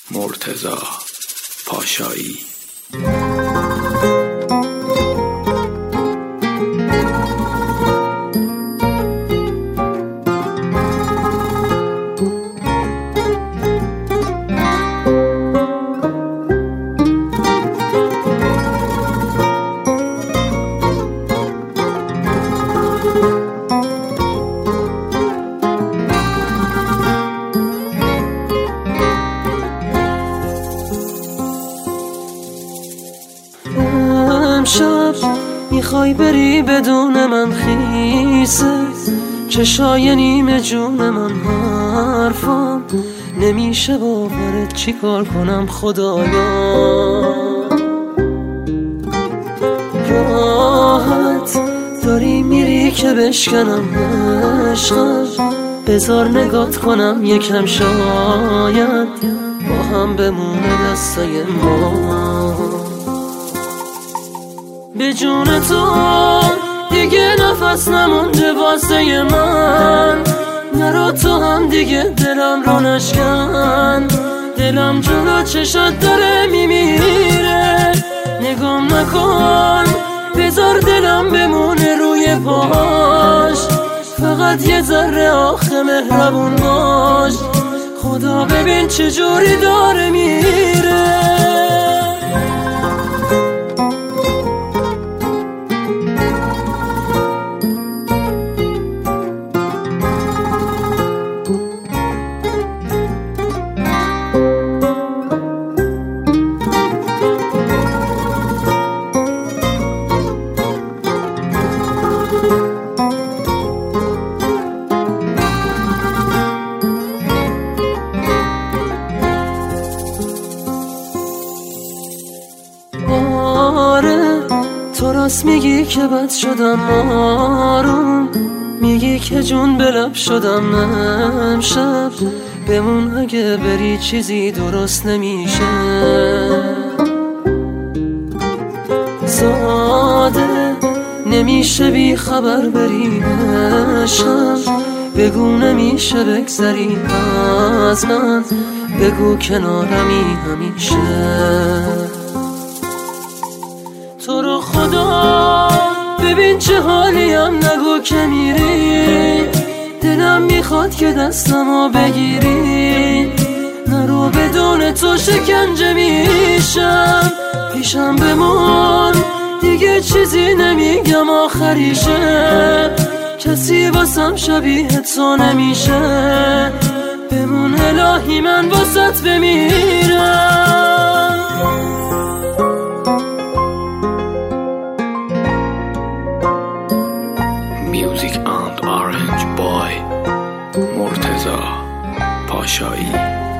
مرتضی پاشایی. امشب میخوای بری بدون من خیسه، چشای نیمه جون من حرفم نمیشه باورت، چی کار کنم خدایا. راحت داری میری که بشکنم عشقم، بذار نگات کنم یکم، شاید با هم بمونه دستای ما. به جون تو دیگه نفس نمونده واسه من، نرو تو هم دیگه دلم رو نشکن. دلم جلو چشات داره میمیره، نگام نکن، بذار دلم بمونه روی پاش. فقط یه ذره آخه مهربون باش، خدا ببین چجوری داره میره. تو راست میگی که بد شدم آروم، میگی که جون به لب شدم امشب، بمون اگه بری چیزی درست نمیشه. ساده نمیشه بی خبر بری عشقم، بگو نمیشه بگذری از من، بگو کنارمی همیشه. تو رو خدا ببین چه حالیم، نگو که میری، دلم میخواد که دستمو بگیری. نرو بدون تو شکنجه میشم، پیشم بمون دیگه چیزی نمیگم آخریشه. کسی واسم شبیه تو نمیشه، بمون الهی من واسط بمیرم. Music and Orange Boy مرتضی پاشایی.